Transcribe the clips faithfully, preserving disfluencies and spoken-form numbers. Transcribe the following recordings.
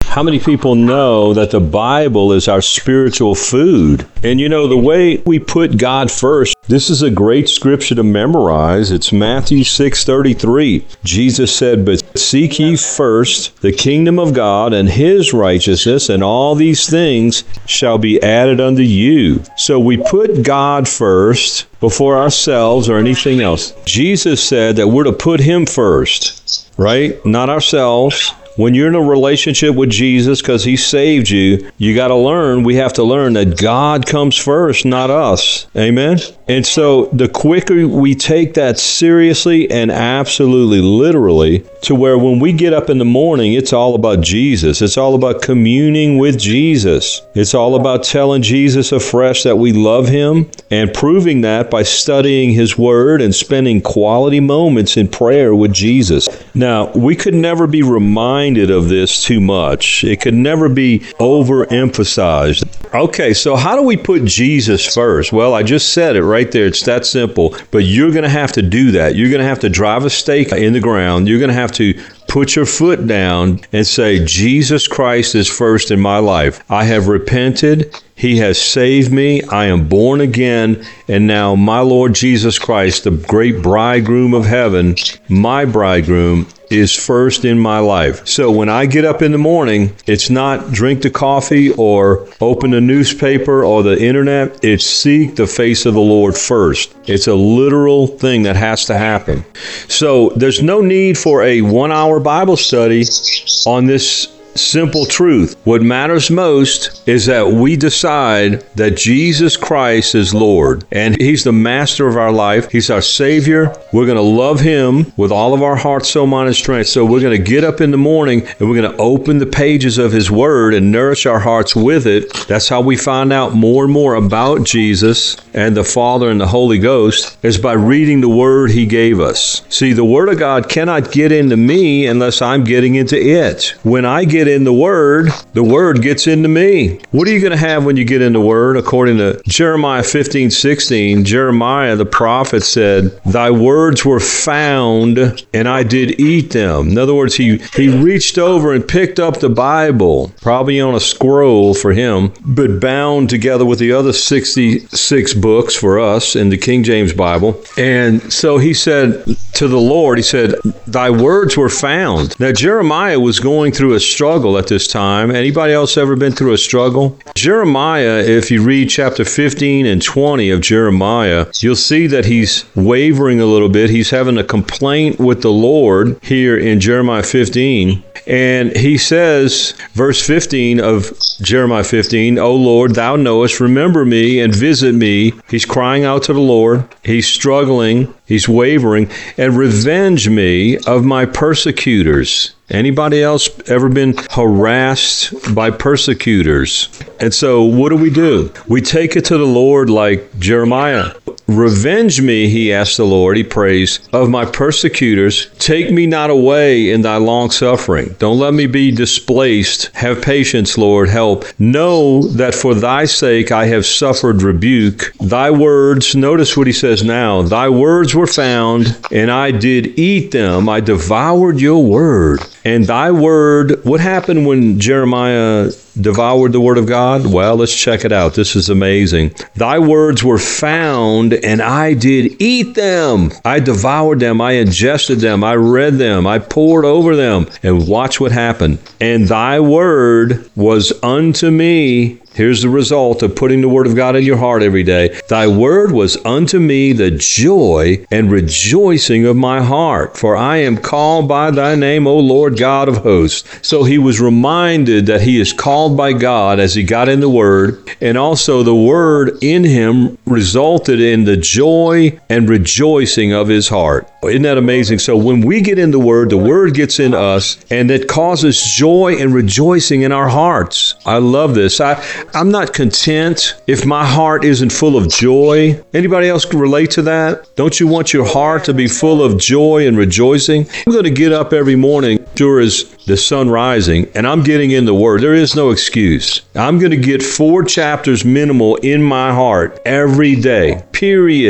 How many people know that the Bible is our spiritual food? And you know, the way we put God first, this is a great scripture to memorize. It's Matthew six thirty-three. Jesus said, "But seek ye first the kingdom of God and his righteousness, and all these things shall be added unto you." So we put God first before ourselves or anything else. Jesus said that we're to put him first, right? Not ourselves. When you're in a relationship with Jesus because he saved you, you got to learn, we have to learn that God comes first, not us. Amen? And so the quicker we take that seriously and absolutely literally, to where when we get up in the morning, it's all about Jesus. It's all about communing with Jesus. It's all about telling Jesus afresh that we love him and proving that by studying his word and spending quality moments in prayer with Jesus. Now, we could never be reminded of this too much. It could never be overemphasized. Okay, so how do we put Jesus first? Well, I just said it right there. It's that simple. But you're going to have to do that. You're going to have to drive a stake in the ground. You're going to have to put your foot down and say, Jesus Christ is first in my life. I have repented. He has saved me. I am born again. And now my Lord Jesus Christ, the great bridegroom of heaven, my bridegroom, is first in my life. So when I get up in the morning, it's not drink the coffee or open the newspaper or the internet. It's seek the face of the Lord first. It's a literal thing that has to happen. So there's no need for a one-hour Bible study on this simple truth. What matters most is that we decide that Jesus Christ is Lord and he's the master of our life. He's our Savior. We're going to love him with all of our heart, soul, mind, and strength. So we're going to get up in the morning and we're going to open the pages of his word and nourish our hearts with it. That's how we find out more and more about Jesus and the Father and the Holy Ghost, is by reading the word he gave us. See, the word of God cannot get into me unless I'm getting into it. When I get in the word, the word gets into me. What are you going to have when you get in the word? According to Jeremiah fifteen sixteen, Jeremiah the prophet said, "Thy words were found, and I did eat them." In other words, he, he reached over and picked up the Bible, probably on a scroll for him, but bound together with the other sixty-six books for us in the King James Bible. And so he said to the Lord, he said, "Thy words were found." Now, Jeremiah was going through a struggle at this time. Anybody else ever been through a struggle? Jeremiah, if you read chapter fifteen and twenty of Jeremiah, you'll see that he's wavering a little bit. He's having a complaint with the Lord here in Jeremiah fifteen. And he says, verse fifteen of Jeremiah fifteen, "O Lord, thou knowest, remember me and visit me." He's crying out to the Lord. He's struggling. He's wavering. "And revenge me of my persecutors." Anybody else ever been harassed by persecutors? And so what do we do? We take it to the Lord like Jeremiah. "Revenge me," he asked the Lord, he prays, "of my persecutors. Take me not away in thy long suffering." Don't let me be displaced. Have patience, Lord, help. "Know that for thy sake I have suffered rebuke. Thy words," notice what he says now, "thy words were found, and I did eat them." I devoured your word. And thy word, what happened when Jeremiah devoured the word of God? Well, let's check it out. This is amazing. "Thy words were found, and I did eat them." I devoured them. I ingested them. I read them. I poured over them. And watch what happened. "And thy word was unto me." Here's the result of putting the word of God in your heart every day. "Thy word was unto me the joy and rejoicing of my heart. For I am called by thy name, O Lord God of hosts." So he was reminded that he is called by God as he got in the word. And also the word in him resulted in the joy and rejoicing of his heart. Isn't that amazing? So when we get in the word, the word gets in us, and it causes joy and rejoicing in our hearts. I love this. I, I'm not content if my heart isn't full of joy. Anybody else can relate to that? Don't you want your heart to be full of joy and rejoicing? I'm going to get up every morning, sure as the sun rising, and I'm getting in the word. There is no excuse. I'm going to get four chapters minimal in my heart every day, period.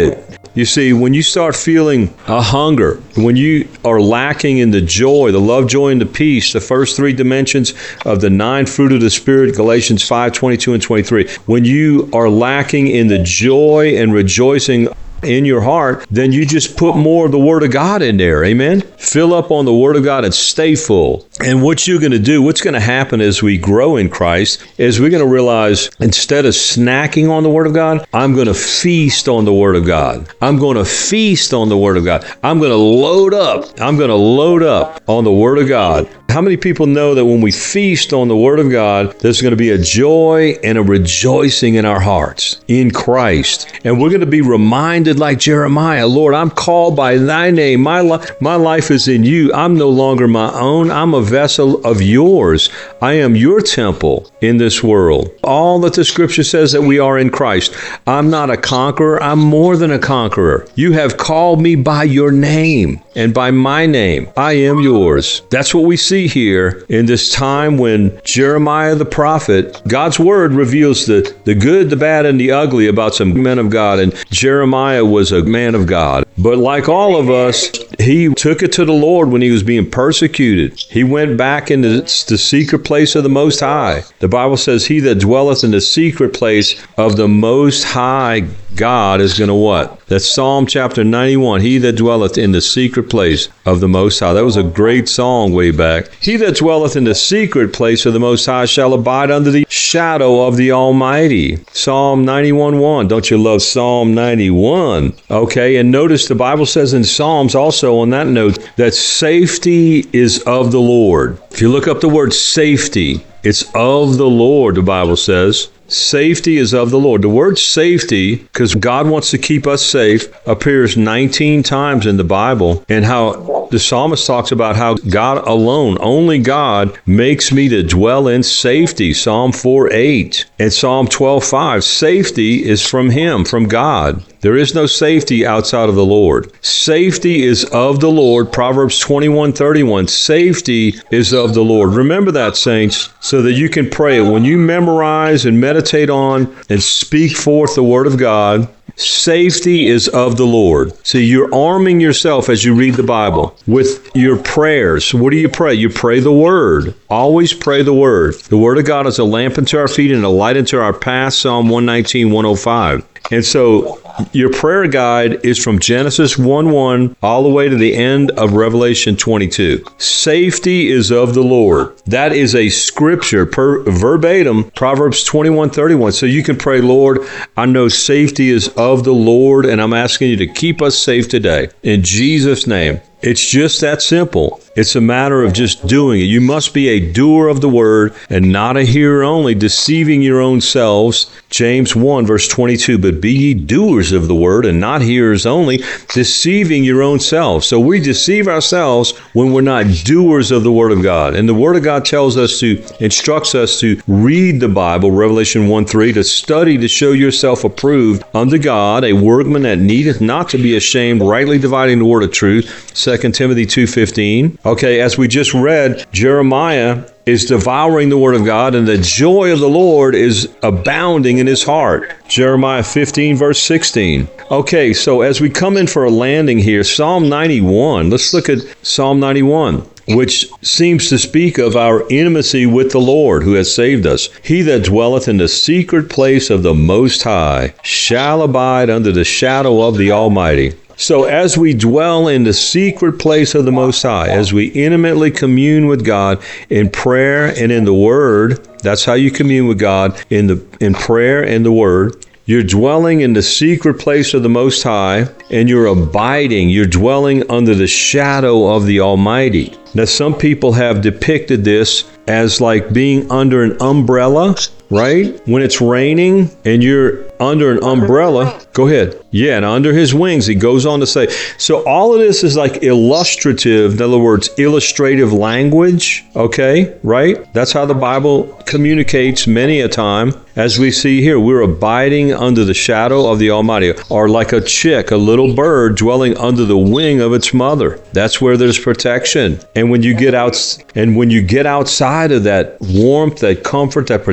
You see, when you start feeling a hunger, when you are lacking in the joy, the love, joy, and the peace, the first three dimensions of the nine fruit of the Spirit, Galatians five, twenty-two and twenty-three, when you are lacking in the joy and rejoicing in your heart, then you just put more of the Word of God in there. Amen? Fill up on the Word of God and stay full. And what you're going to do, what's going to happen as we grow in Christ, is we're going to realize instead of snacking on the Word of God, I'm going to feast on the Word of God. I'm going to feast on the Word of God. I'm going to load up. I'm going to load up on the Word of God. How many people know that when we feast on the Word of God, there's going to be a joy and a rejoicing in our hearts in Christ? And we're going to be reminded like Jeremiah, Lord, I'm called by thy name. My, li- my life is in you. I'm no longer my own. I'm a vessel of yours. I am your temple in this world. All that the Scripture says that we are in Christ. I'm not a conqueror. I'm more than a conqueror. You have called me by your name and by my name. I am yours. That's what we see here in this time when Jeremiah the prophet, God's word reveals the, the good, the bad, and the ugly about some men of God. And Jeremiah was a man of God. But like all of us, he took it to the Lord when he was being persecuted. He went back into the secret place of the Most High. The Bible says, he that dwelleth in the secret place of the Most High God is going to what? That's Psalm chapter ninety-one. He that dwelleth in the secret place of the Most High. That was a great song way back. He that dwelleth in the secret place of the Most High shall abide under the shadow of the Almighty. Psalm ninety-one one. Don't you love Psalm ninety-one? Okay, and notice the Bible says in Psalms also on that note that safety is of the Lord. If you look up the word safety, it's of the Lord, the Bible says. Safety is of the Lord. The word safety, because God wants to keep us safe, appears nineteen times in the Bible, and how the psalmist talks about how God alone, only God, makes me to dwell in safety. Psalm four eight and Psalm twelve five. Safety is from Him, from God. There is no safety outside of the Lord. Safety is of the Lord. Proverbs twenty-one thirty-one. Safety is of the Lord. Remember that, saints, so that you can pray it. When you memorize and meditate on and speak forth the Word of God, safety is of the Lord. See, you're arming yourself as you read the Bible with your prayers. What do you pray? You pray the Word. Always pray the Word. The Word of God is a lamp unto our feet and a light unto our path. Psalm one nineteen, one oh five. And so your prayer guide is from Genesis one one all the way to the end of Revelation twenty-two. Safety is of the Lord. That is a scripture, per, verbatim, Proverbs twenty-one thirty-one. So you can pray, Lord, I know safety is of the Lord, and I'm asking you to keep us safe today. In Jesus' name. It's just that simple. It's a matter of just doing it. You must be a doer of the word and not a hearer only, deceiving your own selves. James one, verse twenty-two, but be ye doers of the word and not hearers only, deceiving your own selves. So we deceive ourselves when we're not doers of the word of God. And the word of God tells us to, instructs us to read the Bible, Revelation one three, to study to show yourself approved unto God, a workman that needeth not to be ashamed, rightly dividing the word of truth. Second Timothy two fifteen. Okay, as we just read, Jeremiah is devouring the Word of God, and the joy of the Lord is abounding in his heart. Jeremiah fifteen, verse sixteen. Okay, so as we come in for a landing here, Psalm ninety-one, let's look at Psalm ninety-one, which seems to speak of our intimacy with the Lord who has saved us. He that dwelleth in the secret place of the Most High shall abide under the shadow of the Almighty. So as we dwell in the secret place of the Most High, as we intimately commune with God in prayer and in the Word, that's how you commune with God, in the in prayer and the Word. You're dwelling in the secret place of the Most High, and you're abiding, you're dwelling under the shadow of the Almighty. Now, some people have depicted this as like being under an umbrella, right? When it's raining and you're under an umbrella, go ahead. Yeah, and under his wings, he goes on to say. So all of this is like illustrative, in other words, illustrative language, okay, right? That's how the Bible communicates many a time. As we see here, we're abiding under the shadow of the Almighty, or like a chick, a little bird dwelling under the wing of its mother. That's where there's protection. And when you get out, and when you get outside of that warmth, that comfort, that protection,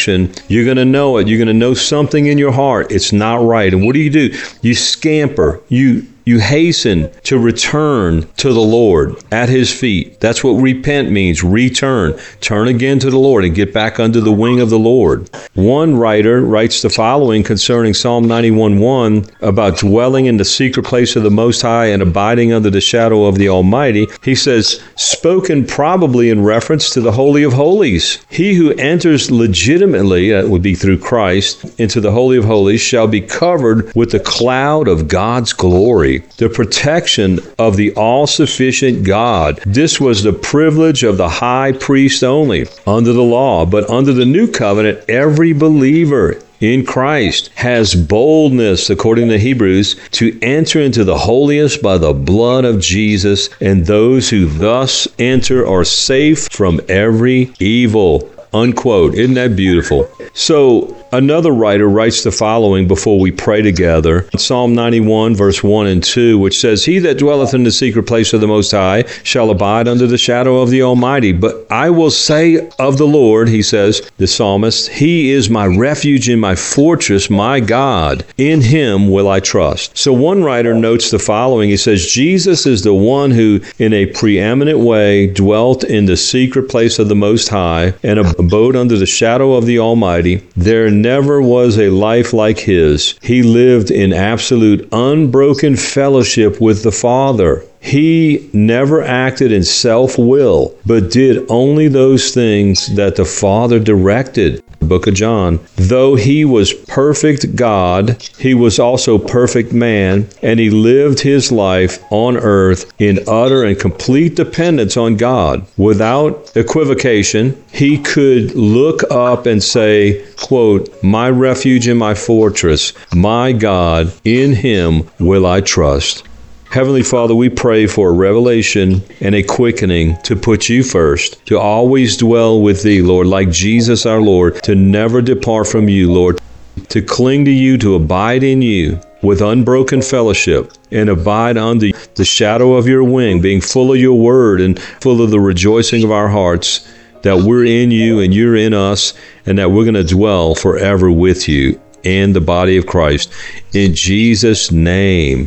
direction, you're going to know it. You're going to know something in your heart. It's not right. And what do you do? You scamper. You You hasten to return to the Lord at His feet. That's what repent means. Return. Turn again to the Lord and get back under the wing of the Lord. One writer writes the following concerning Psalm ninety-one one about dwelling in the secret place of the Most High and abiding under the shadow of the Almighty. He says, spoken probably in reference to the Holy of Holies. He who enters legitimately, that would be through Christ, into the Holy of Holies shall be covered with the cloud of God's glory. The protection of the all-sufficient God. This was the privilege of the high priest only under the law, but under the new covenant, every believer in Christ has boldness, according to Hebrews, to enter into the holiest by the blood of Jesus, and those who thus enter are safe from every evil. Unquote. Isn't that beautiful? So another writer writes the following before we pray together. Psalm ninety-one, verse one and two, which says, He that dwelleth in the secret place of the Most High shall abide under the shadow of the Almighty. But I will say of the Lord, he says, the psalmist, He is my refuge and my fortress, my God. In Him will I trust. So one writer notes the following. He says, Jesus is the one who in a preeminent way dwelt in the secret place of the Most High and abode under the shadow of the Almighty. There never was a life like His. He lived in absolute unbroken fellowship with the Father. He never acted in self-will, but did only those things that the Father directed. The book of John. Though He was perfect God, He was also perfect man, and He lived His life on earth in utter and complete dependence on God. Without equivocation, He could look up and say, quote, my refuge and my fortress, my God, in Him will I trust. Heavenly Father, we pray for a revelation and a quickening to put You first, to always dwell with Thee, Lord, like Jesus our Lord, to never depart from You, Lord, to cling to You, to abide in You with unbroken fellowship, and abide under the shadow of Your wing, being full of Your word and full of the rejoicing of our hearts, that we're in You and You're in us, and that we're going to dwell forever with You and the body of Christ. In Jesus' name.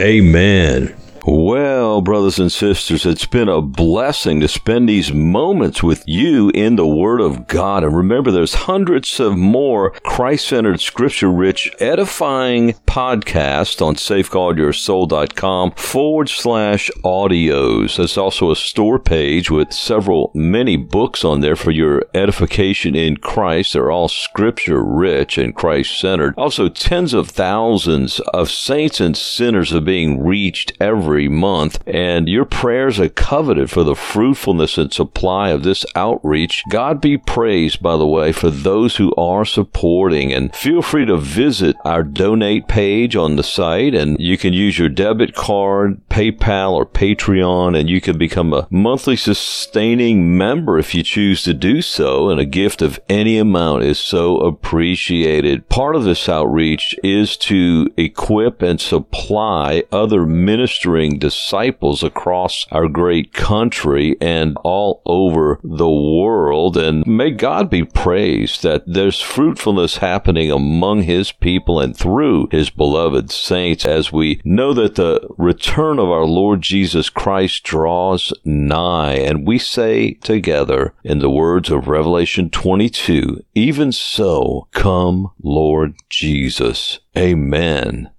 Amen. Well, brothers and sisters, it's been a blessing to spend these moments with you in the Word of God. And remember, there's hundreds of more Christ-centered, Scripture-rich, edifying podcasts on safeguardyoursoul.com forward slash audios. There's also a store page with several, many books on there for your edification in Christ. They're all Scripture-rich and Christ-centered. Also, tens of thousands of saints and sinners are being reached every Every month, and your prayers are coveted for the fruitfulness and supply of this outreach. God be praised, by the way, for those who are supporting, and feel free to visit our donate page on the site, and you can use your debit card, PayPal, or Patreon, and you can become a monthly sustaining member if you choose to do so, and a gift of any amount is so appreciated. Part of this outreach is to equip and supply other ministering disciples across our great country and all over the world. And may God be praised that there's fruitfulness happening among His people and through His beloved saints, as we know that the return of our Lord Jesus Christ draws nigh. And we say together in the words of Revelation twenty-two, even so, come, Lord Jesus. Amen.